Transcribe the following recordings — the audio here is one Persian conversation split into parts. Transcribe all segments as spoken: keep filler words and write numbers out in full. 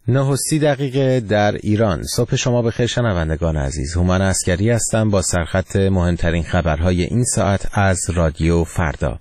نه و سی دقیقه در ایران. صبح شما بخیر شنوندگان عزیز. هومن عسکری هستم با سرخط مهمترین خبرهای این ساعت از رادیو فردا.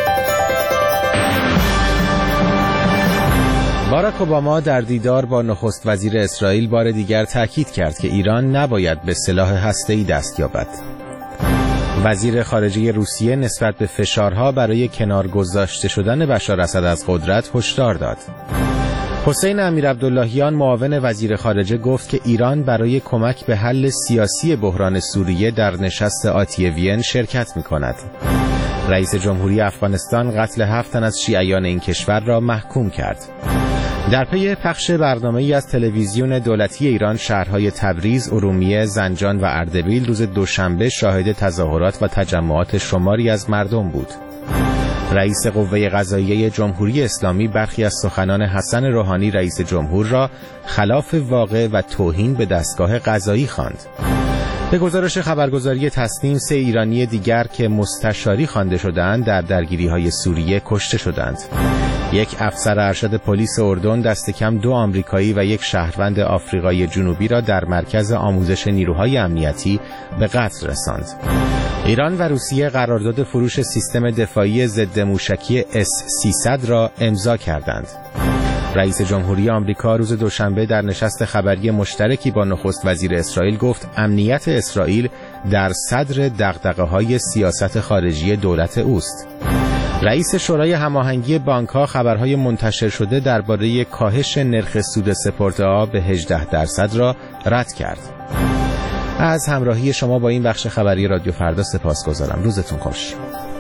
باراک اوباما در دیدار با نخست وزیر اسرائیل بار دیگر تاکید کرد که ایران نباید به سلاح هسته‌ای دست یابد. وزیر خارجه روسیه نسبت به فشارها برای کنار گذاشته شدن بشار اسد از قدرت هشدار داد. حسین امیرعبداللهیان معاون وزیر خارجه گفت که ایران برای کمک به حل سیاسی بحران سوریه در نشست آتی وین شرکت می‌کند. رئیس جمهوری افغانستان قتل هفت تن از شیعیان این کشور را محکوم کرد. در پی پخش برنامه‌ای از تلویزیون دولتی ایران، شهرهای تبریز، ارومیه، زنجان و اردبیل روز دوشنبه شاهد تظاهرات و تجمعات شماری از مردم بود. رئیس قوه قضاییه جمهوری اسلامی برخی از سخنان حسن روحانی رئیس جمهور را خلاف واقع و توهین به دستگاه قضایی خواند. به گزارش خبرگزاری تسنیم، سه ایرانی دیگر که مستشاری خوانده شدند در درگیری‌های سوریه کشته شدند. یک افسر ارشد پلیس اردن دست کم دو آمریکایی و یک شهروند آفریقای جنوبی را در مرکز آموزش نیروهای امنیتی به قتل رساند. ایران و روسیه قرارداد فروش سیستم دفاعی ضد موشکی اس سیصد را امضا کردند. رئیس جمهوری آمریکا روز دوشنبه در نشست خبری مشترکی با نخست وزیر اسرائیل گفت امنیت اسرائیل در صدر دغدغه‌های سیاست خارجی دولت اوست. رئیس شورای هماهنگی بانک‌ها خبرهای منتشر شده درباره کاهش نرخ سود سپرد آب به هجده درصد را رد کرد. از همراهی شما با این بخش خبری رادیو فردا سپاسگزارم. روزتون خوش.